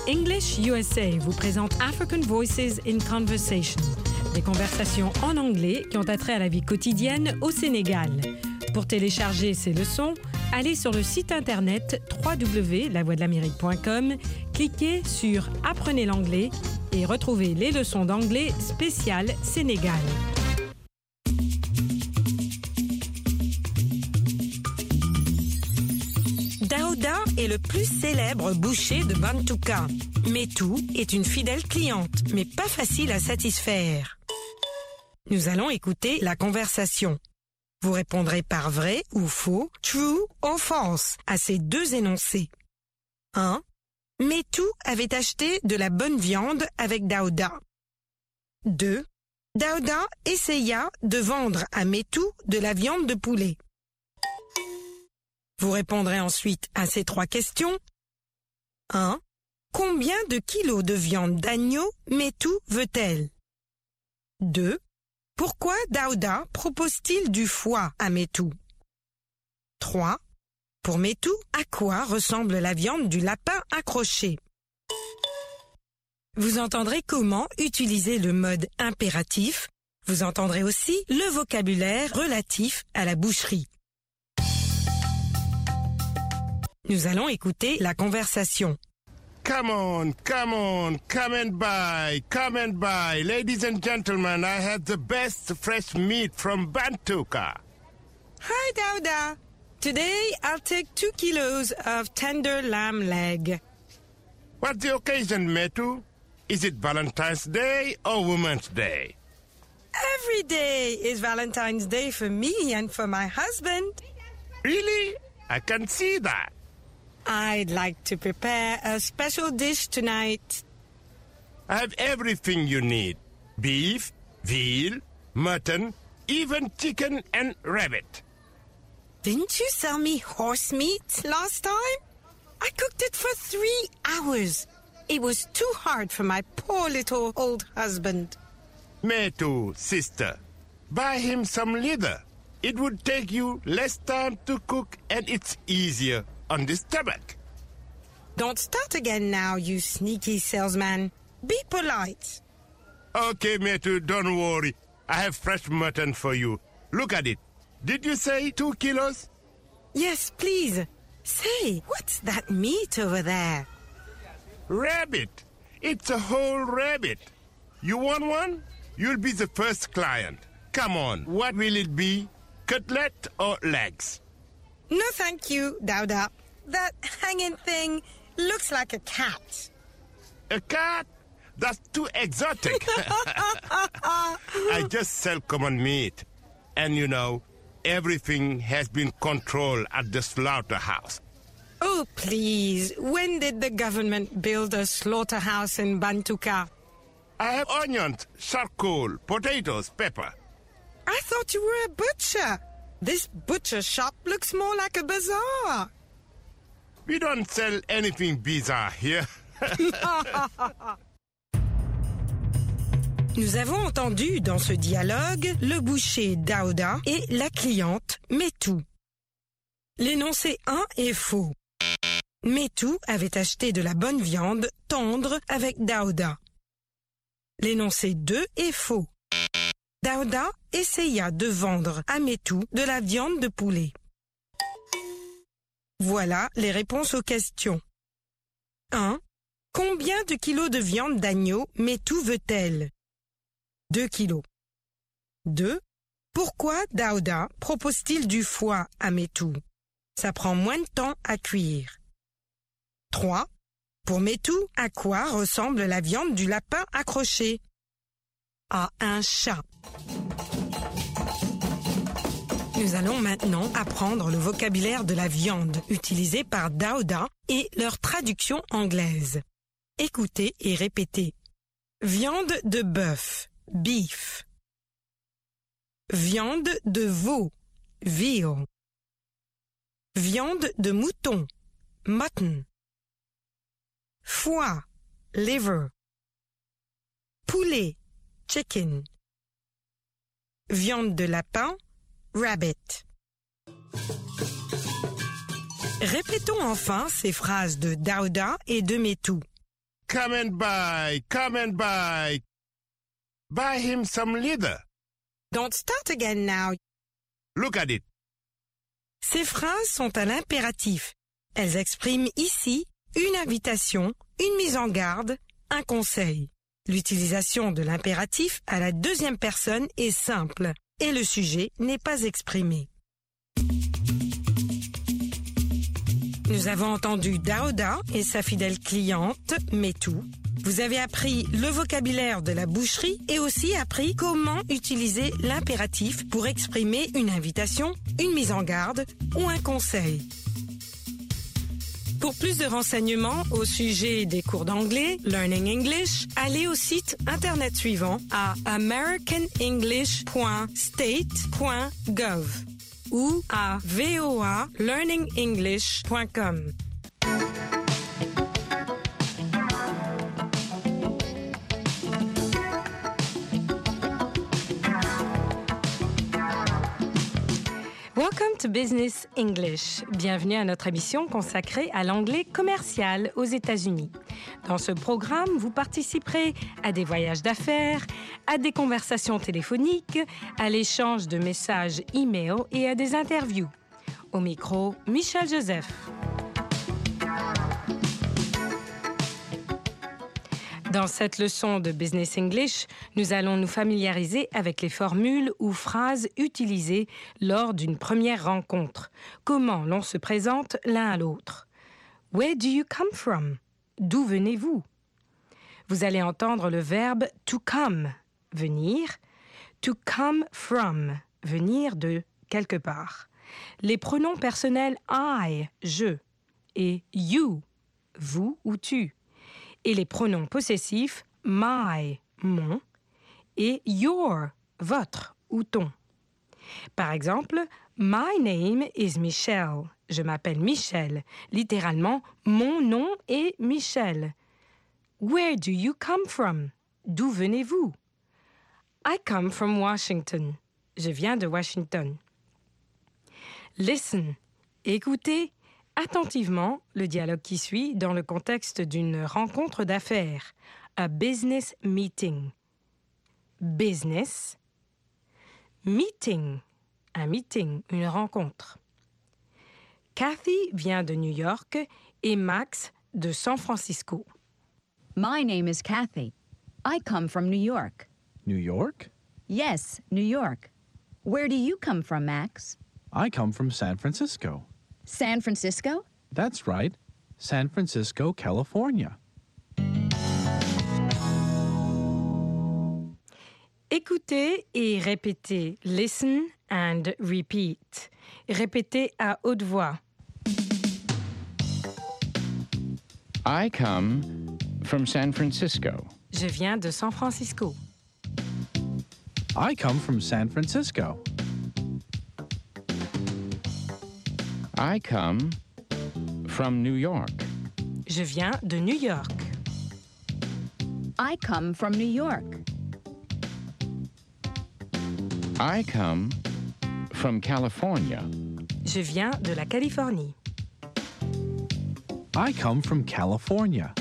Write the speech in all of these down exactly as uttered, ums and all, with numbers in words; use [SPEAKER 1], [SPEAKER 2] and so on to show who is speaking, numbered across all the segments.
[SPEAKER 1] English U S A vous présente African Voices in Conversation, des conversations en anglais qui ont attrait à la vie quotidienne au Sénégal. Pour télécharger ces leçons, allez sur le site internet w w w point la voix de l'amérique point com, cliquez sur « Apprenez l'anglais » et retrouvez les leçons d'anglais spéciales Sénégal. Daouda est le plus célèbre boucher de Bantouka. Metou est une fidèle cliente, mais pas facile à satisfaire. Nous allons écouter la conversation. Vous répondrez par vrai ou faux, true ou false, à ces deux énoncés. un. Metou avait acheté de la bonne viande avec Daouda. deux. Daouda essaya de vendre à Metou de la viande de poulet. Vous répondrez ensuite à ces trois questions. un. Combien de kilos de viande d'agneau Metou veut-elle? deux. Pourquoi Daouda propose-t-il du foie à Metou? trois. Pour Metou, à quoi ressemble la viande du lapin accroché? Vous entendrez comment utiliser le mode impératif. Vous entendrez aussi le vocabulaire relatif à la boucherie. Nous allons écouter la conversation.
[SPEAKER 2] Come on, come on, come and buy, come and buy. Ladies and gentlemen, I have the best fresh meat from Bantouka.
[SPEAKER 1] Hi, Daouda. Today, I'll take two kilos of tender lamb leg.
[SPEAKER 2] What's the occasion, Metu? Is it Valentine's Day or Women's Day?
[SPEAKER 1] Every day is Valentine's Day for me and for my husband.
[SPEAKER 2] Really? I can see that.
[SPEAKER 1] I'd like to prepare a special dish tonight.
[SPEAKER 2] I have everything you need. Beef, veal, mutton, even chicken and rabbit.
[SPEAKER 1] Didn't you sell me horse meat last time? I cooked it for three hours. It was too hard for my poor little old husband.
[SPEAKER 2] Metu, sister, buy him some leather. It would take you less time to cook and it's easier on the stomach.
[SPEAKER 1] Don't start again now, you sneaky salesman. Be polite.
[SPEAKER 2] Okay, Metu, don't worry. I have fresh mutton for you. Look at it. Did you say two kilos?
[SPEAKER 1] Yes, please. Say, what's that meat over there?
[SPEAKER 2] Rabbit. It's a whole rabbit. You want one? You'll be the first client. Come on, what will it be? Cutlet or legs?
[SPEAKER 1] No, thank you, Daouda. That hanging thing looks like a cat.
[SPEAKER 2] A cat? That's too exotic. I just sell common meat. And you know, everything has been controlled at the slaughterhouse.
[SPEAKER 1] Oh, please. When did the government build a slaughterhouse in Bantouka?
[SPEAKER 2] I have onions, charcoal, potatoes, pepper.
[SPEAKER 1] I thought you were a butcher. This butcher shop looks more like a bazaar.
[SPEAKER 2] We don't sell anything bizarre here.
[SPEAKER 1] Nous avons entendu dans ce dialogue le boucher Daouda et la cliente Metou. L'énoncé un est faux. Metou avait acheté de la bonne viande tendre avec Daouda. L'énoncé deux est faux. Daouda essaya de vendre à Metou de la viande de poulet. Voilà les réponses aux questions. un. Combien de kilos de viande d'agneau Metou veut-elle? deux kilos. deux. Pourquoi Daouda propose-t-il du foie à Metou? Ça prend moins de temps à cuire. trois. Pour Metou, à quoi ressemble la viande du lapin accroché? À un chat. Nous allons maintenant apprendre le vocabulaire de la viande utilisé par Daouda et leur traduction anglaise. Écoutez et répétez. Viande de bœuf, beef. Viande de veau, veal. Viande de mouton, mutton. Foie, liver. Poulet, chicken. Viande de lapin, rabbit. Répétons enfin ces phrases de Daouda et de Metou.
[SPEAKER 2] come and buy, come and buy. Buy him some leather.
[SPEAKER 1] Don't start again now.
[SPEAKER 2] Look at it.
[SPEAKER 1] Ces phrases sont à l'impératif. Elles expriment ici une invitation, une mise en garde, un conseil. L'utilisation de l'impératif à la deuxième personne est simple et le sujet n'est pas exprimé. Nous avons entendu Daouda et sa fidèle cliente, Metou. Vous avez appris le vocabulaire de la boucherie et aussi appris comment utiliser l'impératif pour exprimer une invitation, une mise en garde ou un conseil. Pour plus de renseignements au sujet des cours d'anglais, Learning English, allez au site internet suivant à american english point state point gov ou à v o a learning english point com. Welcome to Business English. Bienvenue à notre émission consacrée à l'anglais commercial aux États-Unis. Dans ce programme, vous participerez à des voyages d'affaires, à des conversations téléphoniques, à l'échange de messages e-mail et à des interviews. Au micro, Michel Joseph. Dans cette leçon de Business English, nous allons nous familiariser avec les formules ou phrases utilisées lors d'une première rencontre. Comment l'on se présente l'un à l'autre. Where do you come from? D'où venez-vous? Vous allez entendre le verbe to come, venir, to come from, venir de quelque part. Les pronoms personnels I, je, et you, vous ou tu. Et les pronoms possessifs my, mon, et your, votre ou ton. Par exemple, my name is Michelle. Je m'appelle Michel. Littéralement, mon nom est Michel. Where do you come from? D'où venez-vous? I come from Washington. Je viens de Washington. Listen, écoutez attentivement le dialogue qui suit dans le contexte d'une rencontre d'affaires, a business meeting. Business, meeting, un meeting, une rencontre. Kathy vient de New York et Max de San Francisco.
[SPEAKER 3] My name is Kathy. I come from New York.
[SPEAKER 4] New York?
[SPEAKER 3] Yes, New York. Where do you come from, Max?
[SPEAKER 4] I come from San Francisco.
[SPEAKER 3] San Francisco?
[SPEAKER 4] That's right. San Francisco, California.
[SPEAKER 1] Écoutez et répétez. Listen and repeat. Répétez à haute voix.
[SPEAKER 5] I come from San Francisco.
[SPEAKER 1] Je viens de San Francisco.
[SPEAKER 4] I come from San Francisco.
[SPEAKER 5] I come from New York.
[SPEAKER 1] Je viens de New York.
[SPEAKER 3] I come from New York.
[SPEAKER 5] I come from California.
[SPEAKER 1] Je viens de la Californie.
[SPEAKER 4] I come from California.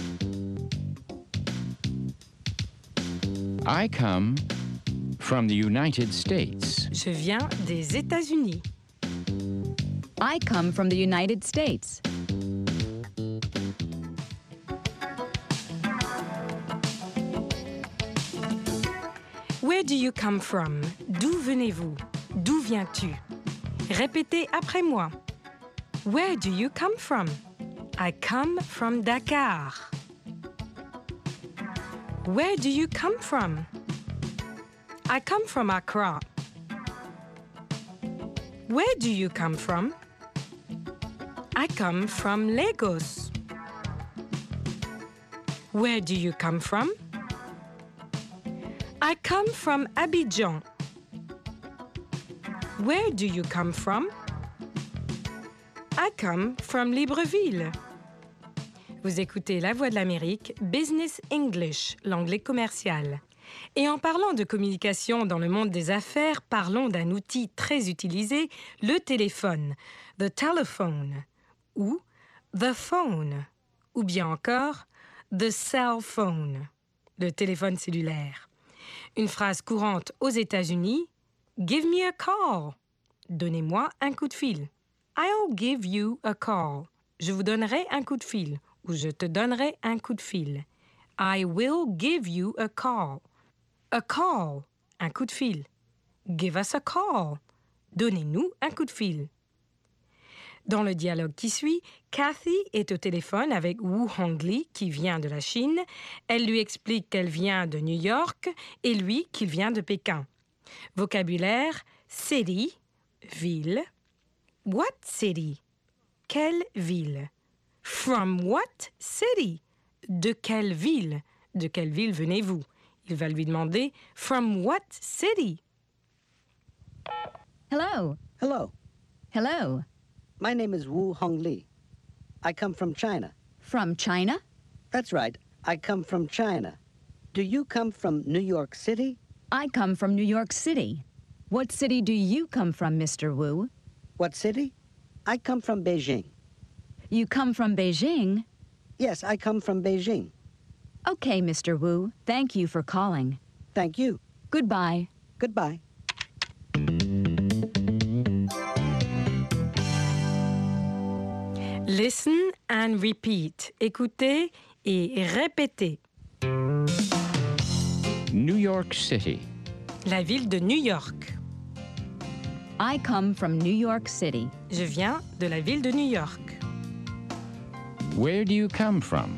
[SPEAKER 5] I come from the United States.
[SPEAKER 1] Je viens des États-Unis.
[SPEAKER 3] I come from the United States.
[SPEAKER 1] Where do you come from? D'où venez-vous? D'où viens-tu? Répétez après moi. Where do you come from? I come from Dakar. Where do you come from? I come from Accra. Where do you come from? I come from Lagos. Where do you come from? I come from Abidjan. Where do you come from? I come from Libreville. Vous écoutez La Voix de l'Amérique, Business English, l'anglais commercial. Et en parlant de communication dans le monde des affaires, parlons d'un outil très utilisé, le téléphone, the telephone, ou the phone, ou bien encore The cell phone, le téléphone cellulaire. Une phrase courante aux États-Unis, give me a call. Donnez-moi un coup de fil. I'll give you a call. Je vous donnerai un coup de fil ou je te donnerai un coup de fil. I will give you a call. A call, un coup de fil. Give us a call. Donnez-nous un coup de fil. Dans le dialogue qui suit, Kathy est au téléphone avec Woo Hong-lee qui vient de la Chine. Elle lui explique qu'elle vient de New York et lui qu'il vient de Pékin. Vocabulaire, city, ville. What city? Quelle ville? From what city? De quelle ville? De quelle ville venez-vous? Il va lui demander From what city?
[SPEAKER 3] Hello.
[SPEAKER 6] Hello.
[SPEAKER 3] Hello.
[SPEAKER 6] My name is Woo Hong-lee. I come from China.
[SPEAKER 3] From China?
[SPEAKER 6] That's right. I come from China. Do you come from New York City?
[SPEAKER 3] I come from New York City. What city do you come from, Mister Wu?
[SPEAKER 6] What city? I come from Beijing.
[SPEAKER 3] You come from Beijing?
[SPEAKER 6] Yes, I come from Beijing.
[SPEAKER 3] Okay, Mister Wu. Thank you for calling.
[SPEAKER 6] Thank you.
[SPEAKER 3] Goodbye.
[SPEAKER 6] Goodbye.
[SPEAKER 1] Listen and repeat. Écoutez et répétez.
[SPEAKER 5] New York City.
[SPEAKER 1] La ville de New York.
[SPEAKER 3] I come from New York City.
[SPEAKER 1] Je viens de la ville de New York.
[SPEAKER 5] Where do you come from?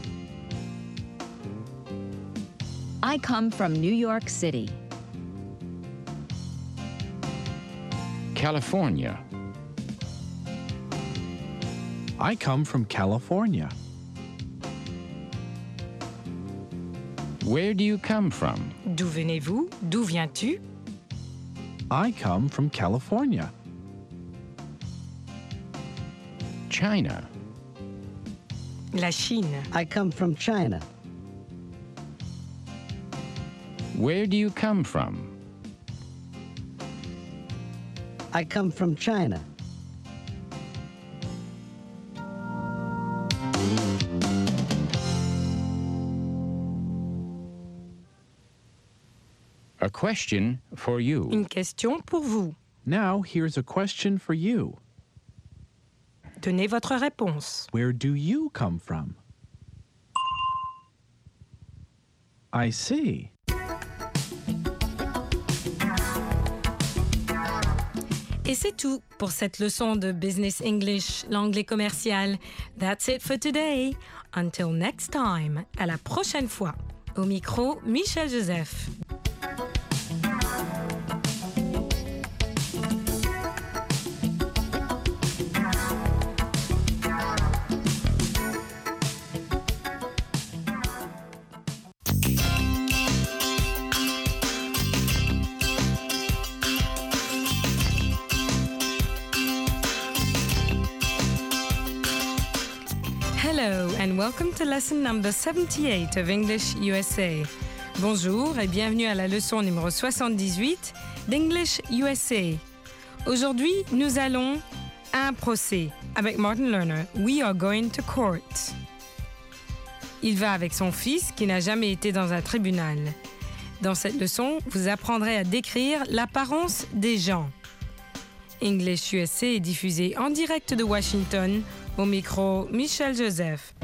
[SPEAKER 3] I come from New York City.
[SPEAKER 5] California.
[SPEAKER 4] I come from California.
[SPEAKER 5] Where do you come from?
[SPEAKER 1] D'où venez-vous? D'où viens-tu?
[SPEAKER 4] I come from California.
[SPEAKER 5] China.
[SPEAKER 1] La Chine.
[SPEAKER 6] I come from China.
[SPEAKER 5] Where do you come from?
[SPEAKER 6] I come from China.
[SPEAKER 5] A question for you.
[SPEAKER 1] Une question pour vous.
[SPEAKER 4] Now, here's a question for you.
[SPEAKER 1] Donnez votre réponse.
[SPEAKER 4] Where do you come from? I see.
[SPEAKER 1] Et c'est tout pour cette leçon de Business English, l'anglais commercial. That's it for today. Until next time. À la prochaine fois. Au micro, Michel Joseph. Hello and welcome to lesson number seventy-eight of English U S A. Bonjour et bienvenue à la leçon numéro soixante-dix-huit d'English U S A. Aujourd'hui, nous allons à un procès. Avec Martin Lerner, we are going to court. Il va avec son fils qui n'a jamais été dans un tribunal. Dans cette leçon, vous apprendrez à décrire l'apparence des gens. English U S A est diffusé en direct de Washington. Au micro, Michel Joseph.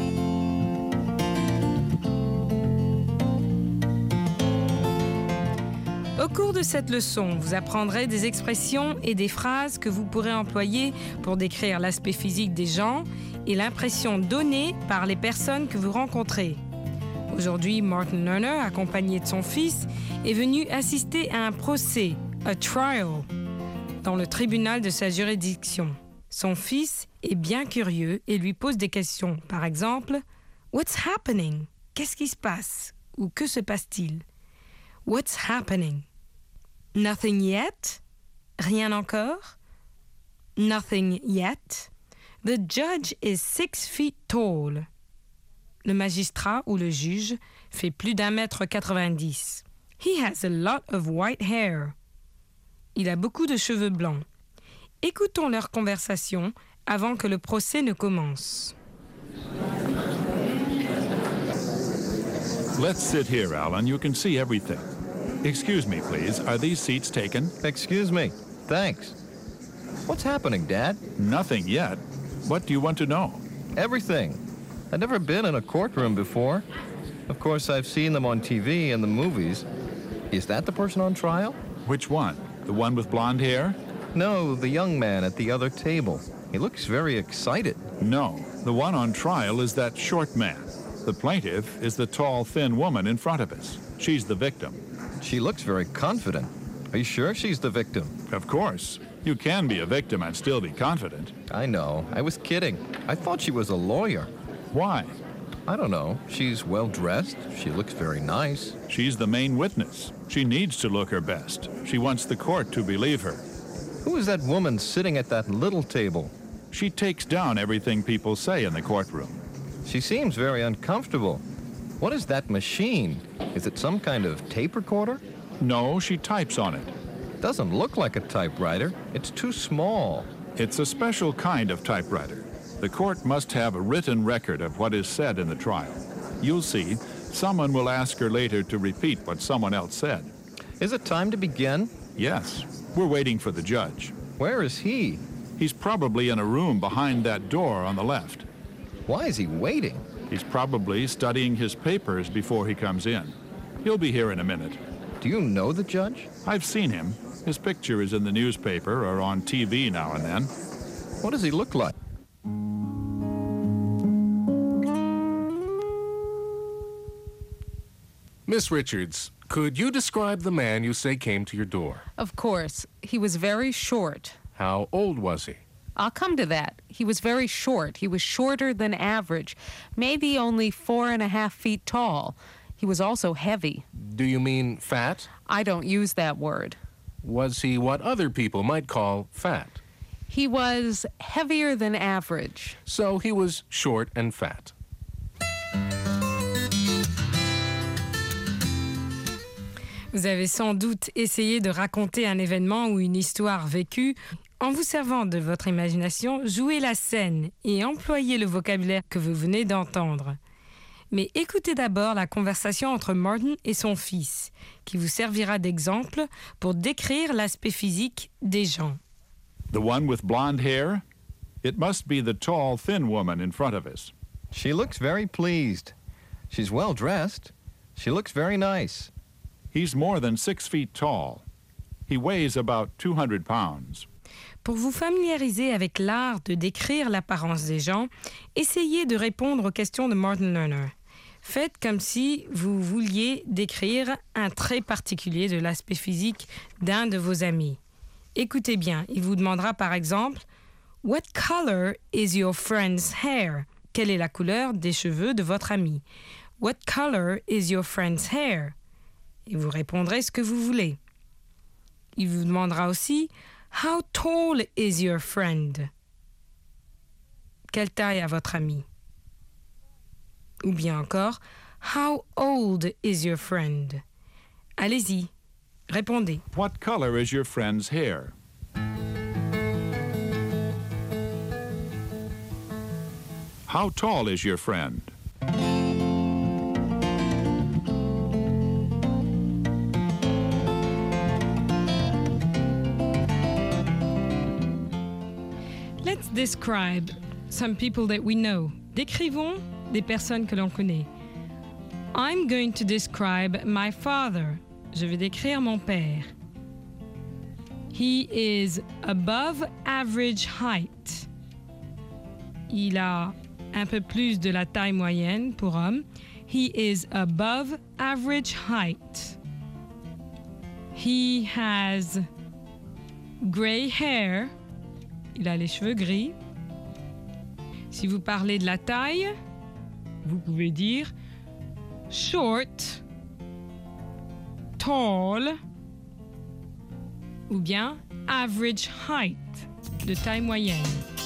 [SPEAKER 1] Au cours de cette leçon, vous apprendrez des expressions et des phrases que vous pourrez employer pour décrire l'aspect physique des gens et l'impression donnée par les personnes que vous rencontrez. Aujourd'hui, Martin Lerner, accompagné de son fils, est venu assister à un procès, a trial, dans le tribunal de sa juridiction. Son fils est bien curieux et lui pose des questions. Par exemple, « What's happening ?» Qu'est-ce qui se passe? Ou que se passe-t-il? What's happening? Nothing yet? Rien encore? Nothing yet? The judge is six feet tall. Le magistrat ou le juge fait plus d'un mètre quatre-vingt-dix. He has a lot of white hair. Il a beaucoup de cheveux blancs. Écoutons leur conversation avant que le procès ne commence.
[SPEAKER 7] Let's sit here, Alan. You can see everything. Excuse me, please. Are these seats taken?
[SPEAKER 8] Excuse me. Thanks. What's happening, Dad?
[SPEAKER 7] Nothing yet. What do you want to know?
[SPEAKER 8] Everything. I've never been in a courtroom before. Of course, I've seen them on T V and the movies. Is that the person on trial?
[SPEAKER 7] Which one? The one with blonde hair?
[SPEAKER 8] No, the young man at the other table. He looks very excited.
[SPEAKER 7] No, the one on trial is that short man. The plaintiff is the tall, thin woman in front of us. She's the victim.
[SPEAKER 8] She looks very confident. Are you sure she's the victim?
[SPEAKER 7] Of course. You can be a victim and still be confident.
[SPEAKER 8] I know. I was kidding. I thought she was a lawyer.
[SPEAKER 7] Why?
[SPEAKER 8] I don't know. She's well dressed. She looks very nice.
[SPEAKER 7] She's the main witness. She needs to look her best. She wants the court to believe her.
[SPEAKER 8] Who is that woman sitting at that little table?
[SPEAKER 7] She takes down everything people say in the courtroom.
[SPEAKER 8] She seems very uncomfortable. What is that machine? Is it some kind of tape recorder?
[SPEAKER 7] No, she types on it.
[SPEAKER 8] Doesn't look like a typewriter. It's too small.
[SPEAKER 7] It's a special kind of typewriter. The court must have a written record of what is said in the trial. You'll see, someone will ask her later to repeat what someone else said.
[SPEAKER 8] Is it time to begin?
[SPEAKER 7] Yes. We're waiting for the judge.
[SPEAKER 8] Where is he?
[SPEAKER 7] He's probably in a room behind that door on the left.
[SPEAKER 8] Why is he waiting?
[SPEAKER 7] He's probably studying his papers before he comes in. He'll be here in a minute.
[SPEAKER 8] Do you know the judge?
[SPEAKER 7] I've seen him. His picture is in the newspaper or on T V now and then.
[SPEAKER 8] What does he look like?
[SPEAKER 9] Miss Richards, could you describe the man you say came to your door?
[SPEAKER 10] Of course. He was very short.
[SPEAKER 9] How old was he?
[SPEAKER 10] I'll come to that. He was very short. He was shorter than average, maybe only four and a half feet tall. He was also heavy.
[SPEAKER 9] Do you mean fat?
[SPEAKER 10] I don't use that word.
[SPEAKER 9] Was he what other people might call fat?
[SPEAKER 10] He was heavier than average.
[SPEAKER 9] So he was short and fat.
[SPEAKER 1] Vous avez sans doute essayé de raconter un événement ou une histoire vécue. En vous servant de votre imagination, jouez la scène et employez le vocabulaire que vous venez d'entendre. Mais écoutez d'abord la conversation entre Martin et son fils, qui vous servira d'exemple pour décrire l'aspect physique des gens.
[SPEAKER 7] The one with blonde hair? It must be the tall, thin woman in front of us.
[SPEAKER 8] She looks very pleased. She's well dressed. She looks very nice.
[SPEAKER 7] He's more than six feet tall. He weighs about two hundred pounds.
[SPEAKER 1] Pour vous familiariser avec l'art de décrire l'apparence des gens, essayez de répondre aux questions de Martin Lerner. Faites comme si vous vouliez décrire un trait particulier de l'aspect physique d'un de vos amis. Écoutez bien, il vous demandera par exemple « What color is your friend's hair ?» Quelle est la couleur des cheveux de votre ami? « What color is your friend's hair ?» Et vous répondrez ce que vous voulez. Il vous demandera aussi « How tall is your friend ?» Quelle taille a votre ami? Ou bien encore « How old is your friend ?» Allez-y, répondez.
[SPEAKER 7] What color is your friend's hair? How tall is your friend?
[SPEAKER 1] Let's describe some people that we know. Décrivons des personnes que l'on connaît. I'm going to describe my father. Je vais décrire mon père. He is above average height. Il a un peu plus de la taille moyenne pour homme. He is above average height. He has gray hair. Il a les cheveux gris. Si vous parlez de la taille, vous pouvez dire short, tall ou bien average height, de taille moyenne.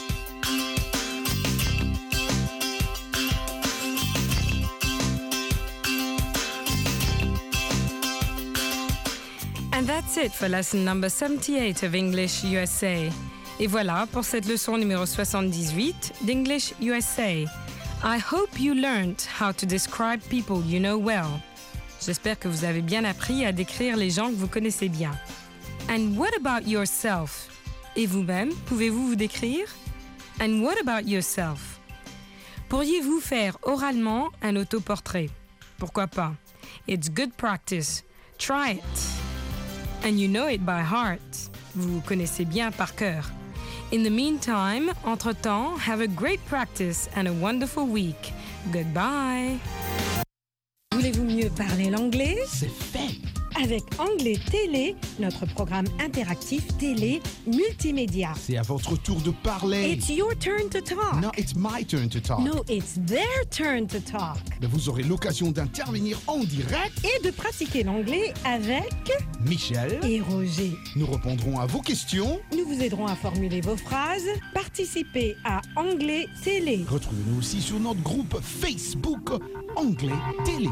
[SPEAKER 1] And that's it for lesson number seventy-eight of English U S A. Et voilà pour cette leçon numéro soixante-dix-huit d'English U S A. I hope you learned how to describe people you know well. J'espère que vous avez bien appris à décrire les gens que vous connaissez bien. And what about yourself? Et vous-même, pouvez-vous vous décrire? And what about yourself? Pourriez-vous faire oralement un autoportrait? Pourquoi pas? It's good practice. Try it. And you know it by heart. Vous connaissez bien par cœur. In the meantime, entre-temps, have a great practice and a wonderful week. Goodbye. Voulez-vous mieux parler l'anglais?
[SPEAKER 11] C'est fait.
[SPEAKER 1] Avec Anglais Télé, notre programme interactif télé multimédia.
[SPEAKER 11] C'est à votre tour de parler.
[SPEAKER 1] It's your turn to talk.
[SPEAKER 11] No, it's my turn to talk.
[SPEAKER 1] No, it's their turn to talk.
[SPEAKER 11] Mais vous aurez l'occasion d'intervenir en direct
[SPEAKER 1] et de pratiquer l'anglais avec
[SPEAKER 11] Michel
[SPEAKER 1] et Roger.
[SPEAKER 11] Nous répondrons à vos questions.
[SPEAKER 1] Nous vous aiderons à formuler vos phrases. Participez à Anglais Télé.
[SPEAKER 11] Retrouvez-nous aussi sur notre groupe Facebook Anglais Télé.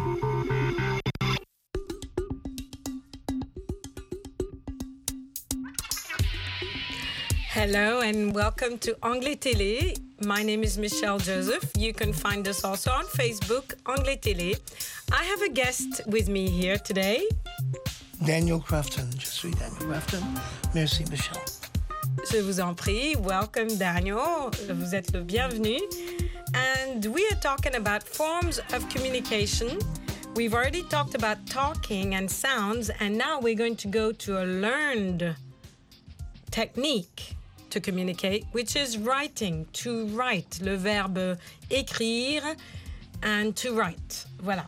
[SPEAKER 1] Hello and welcome to Anglais Télé. My name is Michelle Joseph. You can find us also on Facebook, Anglais Télé. I have a guest with me here today.
[SPEAKER 12] Daniel Crafton. Je suis Daniel Crafton. Merci, Michelle.
[SPEAKER 1] Je vous en prie. Welcome, Daniel. Vous êtes le bienvenu. And we are talking about forms of communication. We've already talked about talking and sounds, and now we're going to go to a learned technique to communicate, which is writing, to write, le verbe écrire and to write. Voilà.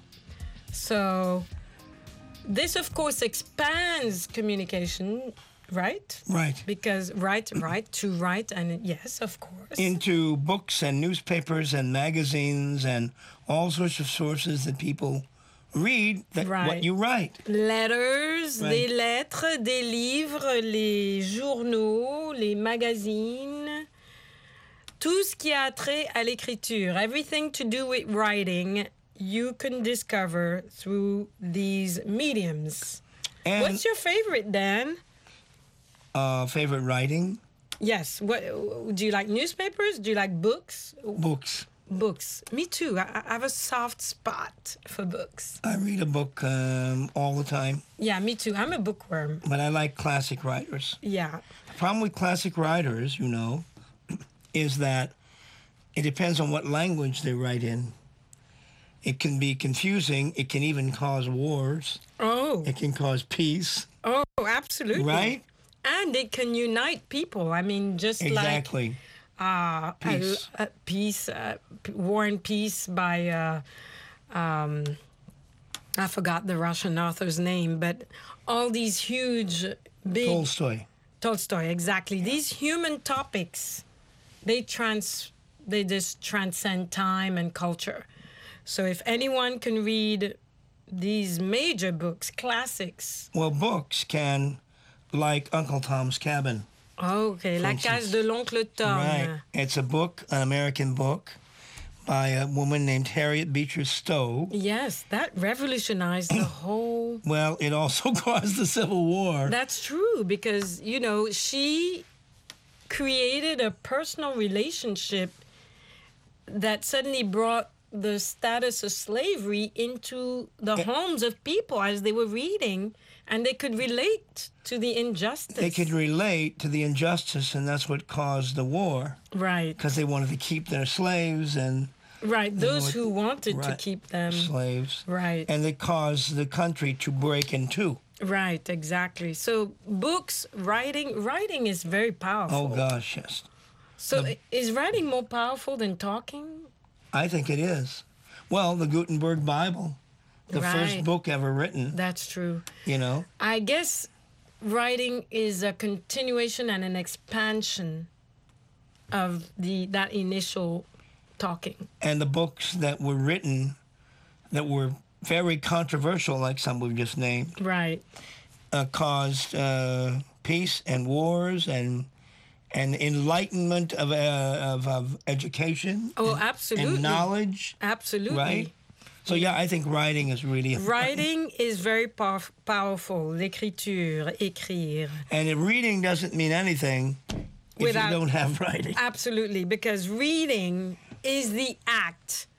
[SPEAKER 1] So this, of course, expands communication, right?
[SPEAKER 12] Right.
[SPEAKER 1] Because write, write, to write, and yes, of course.
[SPEAKER 12] Into books and newspapers and magazines and all sorts of sources that people read that
[SPEAKER 1] right.
[SPEAKER 12] what you write.
[SPEAKER 1] Letters,
[SPEAKER 12] right.
[SPEAKER 1] des lettres, des livres, les journaux, les magazines, tout ce qui a trait à l'écriture, everything to do with writing, you can discover through these mediums.
[SPEAKER 12] And
[SPEAKER 1] what's your favorite, Dan?
[SPEAKER 12] Uh, favorite writing?
[SPEAKER 1] Yes. What do you like? Newspapers? Do you like books?
[SPEAKER 12] Books.
[SPEAKER 1] Books. Me too. I, I have a soft spot for books.
[SPEAKER 12] I read a book um, all the time.
[SPEAKER 1] Yeah, me too. I'm a bookworm.
[SPEAKER 12] But I like classic writers.
[SPEAKER 1] Yeah.
[SPEAKER 12] The problem with classic writers, you know, is that it depends on what language they write in. It can be confusing. It can even cause wars.
[SPEAKER 1] Oh.
[SPEAKER 12] It can cause peace.
[SPEAKER 1] Oh, absolutely.
[SPEAKER 12] Right?
[SPEAKER 1] And it can unite people. I mean, just
[SPEAKER 12] exactly.
[SPEAKER 1] like... Uh,
[SPEAKER 12] peace.
[SPEAKER 1] A, a peace, uh, War and Peace by, uh, um, I forgot the Russian author's name, but all these huge, big...
[SPEAKER 12] Tolstoy.
[SPEAKER 1] Tolstoy, exactly. These human topics, they trans, they just transcend time and culture. So if anyone can read these major books, classics...
[SPEAKER 12] Well, books can, like Uncle Tom's Cabin.
[SPEAKER 1] Oh, okay. La Cage de l'Oncle Tom.
[SPEAKER 12] Right. It's a book, an American book, by a woman named Harriet Beecher Stowe.
[SPEAKER 1] Yes, that revolutionized the whole...
[SPEAKER 12] Well, it also caused the Civil War.
[SPEAKER 1] That's true, because, you know, she created a personal relationship that suddenly brought the status of slavery into the it, homes of people as they were reading, and they could relate to the injustice.
[SPEAKER 12] They could relate to the injustice, and that's what caused the war.
[SPEAKER 1] Right.
[SPEAKER 12] Because they wanted to keep their slaves and...
[SPEAKER 1] Right, those
[SPEAKER 12] know,
[SPEAKER 1] who wanted
[SPEAKER 12] right,
[SPEAKER 1] to keep them...
[SPEAKER 12] slaves.
[SPEAKER 1] Right.
[SPEAKER 12] And it caused the country to break in two.
[SPEAKER 1] Right, exactly. So books, writing, writing is very powerful.
[SPEAKER 12] Oh, gosh, yes.
[SPEAKER 1] So
[SPEAKER 12] the,
[SPEAKER 1] is writing more powerful than talking?
[SPEAKER 12] I think it is. Well, the Gutenberg Bible, the
[SPEAKER 1] right.
[SPEAKER 12] first book ever written.
[SPEAKER 1] That's true.
[SPEAKER 12] You know?
[SPEAKER 1] I guess writing is a continuation and an expansion of the that initial talking.
[SPEAKER 12] And the books that were written that were very controversial, like some we've just named,
[SPEAKER 1] right,
[SPEAKER 12] uh, caused uh, peace and wars and and enlightenment of uh, of, of education.
[SPEAKER 1] Oh,
[SPEAKER 12] and,
[SPEAKER 1] absolutely.
[SPEAKER 12] And knowledge.
[SPEAKER 1] Absolutely.
[SPEAKER 12] Right. So yeah, I think writing is really important.
[SPEAKER 1] Writing is very pow- powerful. L'écriture, écrire.
[SPEAKER 12] And reading doesn't mean anything if Without, you don't have writing.
[SPEAKER 1] Absolutely, because reading is the act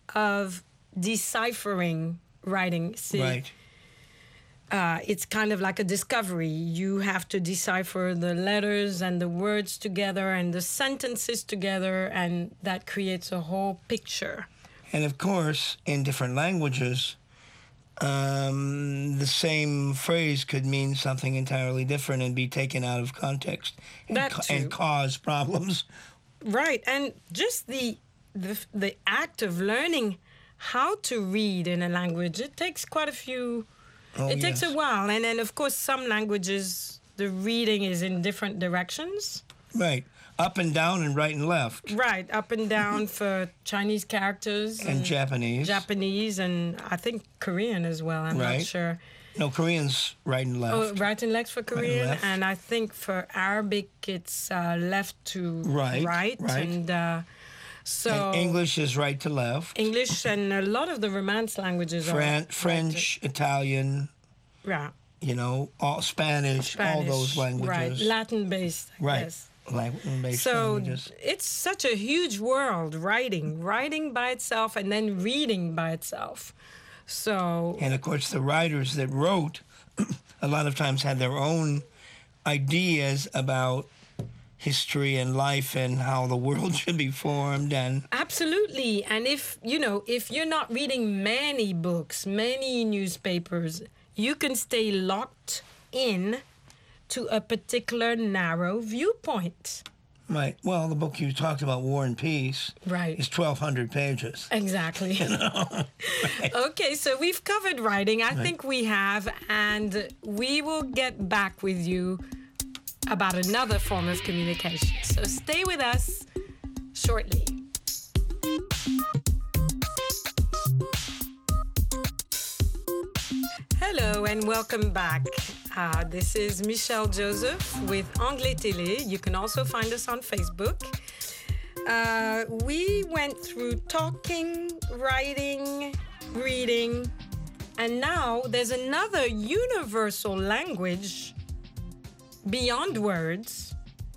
[SPEAKER 1] of deciphering writing. See,
[SPEAKER 12] Right.
[SPEAKER 1] uh, it's kind of like a discovery. You have to decipher the letters and the words together and the sentences together, and that creates a whole picture.
[SPEAKER 12] And of course, in different languages, um, the same phrase could mean something entirely different and be taken out of context and,
[SPEAKER 1] That
[SPEAKER 12] ca-
[SPEAKER 1] too.
[SPEAKER 12] and cause problems.
[SPEAKER 1] Right, and just the, the the act of learning how to read in a language, it takes quite a few.
[SPEAKER 12] Oh,
[SPEAKER 1] it takes a
[SPEAKER 12] yes.
[SPEAKER 1] while, and then of course some languages the reading is in different directions.
[SPEAKER 12] Right. Up and down and right and left.
[SPEAKER 1] Right, up and down for Chinese characters
[SPEAKER 12] And Japanese.
[SPEAKER 1] Japanese, and I think Korean as well. I'm
[SPEAKER 12] Right.
[SPEAKER 1] not sure.
[SPEAKER 12] No, Korean's right and left.
[SPEAKER 1] Oh, right and left for
[SPEAKER 12] and
[SPEAKER 1] Korean,
[SPEAKER 12] left.
[SPEAKER 1] and I think for Arabic it's uh, left to
[SPEAKER 12] Right,
[SPEAKER 1] right,
[SPEAKER 12] right.
[SPEAKER 1] and uh, so
[SPEAKER 12] And English is right to left.
[SPEAKER 1] English and a lot of the Romance languages
[SPEAKER 12] Fran-
[SPEAKER 1] are
[SPEAKER 12] French, Italian,
[SPEAKER 1] right,
[SPEAKER 12] you know, all Spanish, all
[SPEAKER 1] Spanish,
[SPEAKER 12] those languages.
[SPEAKER 1] right, Latin based, I
[SPEAKER 12] Right.
[SPEAKER 1] guess.
[SPEAKER 12] Language-based
[SPEAKER 1] So
[SPEAKER 12] languages.
[SPEAKER 1] it's such a huge world, writing, writing by itself, and then reading by itself. So
[SPEAKER 12] And of course, the writers that wrote a lot of times had their own ideas about history and life and how the world should be formed. And
[SPEAKER 1] absolutely, and if you know, if you're not reading many books, many newspapers, you can stay locked in to a particular narrow viewpoint.
[SPEAKER 12] right, well, the book you talked about, War and Peace,
[SPEAKER 1] Right.
[SPEAKER 12] is twelve hundred pages.
[SPEAKER 1] Exactly. Okay, so we've covered writing. I think we have, and we will get back with you about another form of communication. So stay with us shortly. Hello and welcome back. Uh, this is Michelle Joseph with Anglais Télé. You can also find us on Facebook. Uh, we went through talking, writing, reading, and now there's another universal language beyond words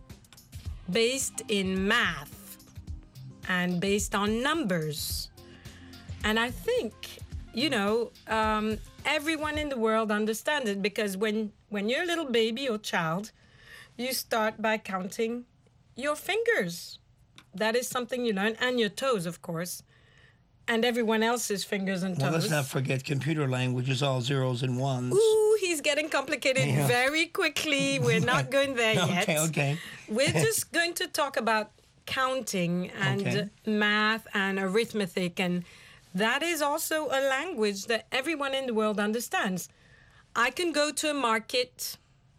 [SPEAKER 1] based in math and based on numbers. And I think, you know, um, everyone in the world understands it because when, when you're a little baby or child, you start by counting your fingers. That is something you learn, and your toes, of course, and everyone else's fingers and toes.
[SPEAKER 12] Well, let's not forget computer language is all zeros and ones.
[SPEAKER 1] Ooh, he's getting complicated
[SPEAKER 12] Yeah.
[SPEAKER 1] very quickly. We're not going there yet.
[SPEAKER 12] Okay, okay.
[SPEAKER 1] We're just going to talk about counting and
[SPEAKER 12] Okay.
[SPEAKER 1] math and arithmetic, and that is also a language that everyone in the world understands. I can go to a market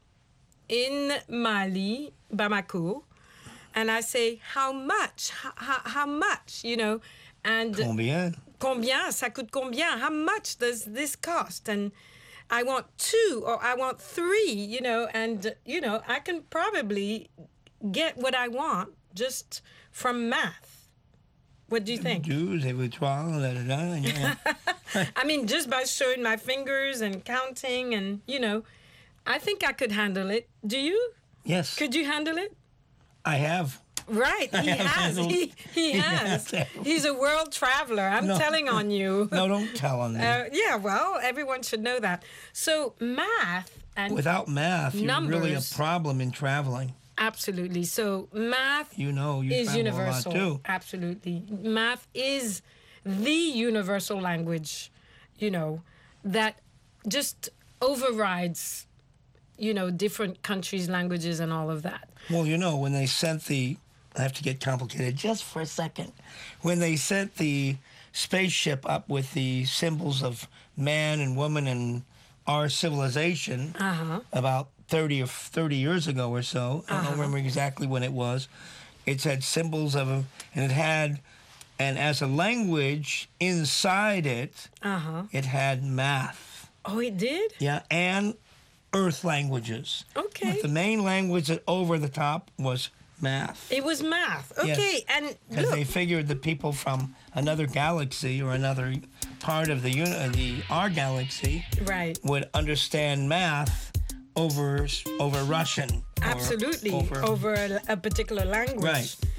[SPEAKER 1] in Mali, Bamako, and I say, how much? How, how, how much? You know, and
[SPEAKER 12] Combien?
[SPEAKER 1] combien? Ça coûte combien? How much does this cost? And I want two or I want three, you know, and, you know, I can probably get what I want just from math. What do you think?
[SPEAKER 12] Deux, every trois, da, da, da, yeah.
[SPEAKER 1] I mean, just by showing my fingers and counting and, you know, I think I could handle it. Do you?
[SPEAKER 12] Yes.
[SPEAKER 1] Could you handle it?
[SPEAKER 12] I have.
[SPEAKER 1] Right, he
[SPEAKER 12] I have
[SPEAKER 1] has.
[SPEAKER 12] handled-
[SPEAKER 1] He, he
[SPEAKER 12] He
[SPEAKER 1] has.
[SPEAKER 12] has.
[SPEAKER 1] He's a world traveler. I'm
[SPEAKER 12] No.
[SPEAKER 1] telling on you.
[SPEAKER 12] No, don't tell on me.
[SPEAKER 1] Uh, yeah, well, everyone should know that. So math and
[SPEAKER 12] Without math, you're really a
[SPEAKER 1] numbers.
[SPEAKER 12] problem in traveling.
[SPEAKER 1] Absolutely. So math
[SPEAKER 12] You know, you
[SPEAKER 1] is
[SPEAKER 12] travel
[SPEAKER 1] universal.
[SPEAKER 12] a lot too.
[SPEAKER 1] Absolutely. Math is the universal language, you know, that just overrides, you know, different countries' languages and all of that.
[SPEAKER 12] Well, you know, when they sent the, I have to get complicated just for a second. When they sent the spaceship up with the symbols of man and woman and our civilization
[SPEAKER 1] Uh-huh.
[SPEAKER 12] about thirty or thirty years ago or so, I don't remember exactly when it was, it had symbols of, and it had, and as a language inside it,
[SPEAKER 1] Uh-huh.
[SPEAKER 12] it had math.
[SPEAKER 1] Oh, it did?
[SPEAKER 12] Yeah, and earth languages.
[SPEAKER 1] Okay.
[SPEAKER 12] But the main language that over the top was math.
[SPEAKER 1] It was math.
[SPEAKER 12] Yes.
[SPEAKER 1] Okay, and
[SPEAKER 12] Because
[SPEAKER 1] look,
[SPEAKER 12] they figured that people from another galaxy or another part of the uni- uh, the our galaxy
[SPEAKER 1] right.
[SPEAKER 12] would understand math over over Russian. or
[SPEAKER 1] Absolutely, over,
[SPEAKER 12] over
[SPEAKER 1] a, a particular language.
[SPEAKER 12] Right.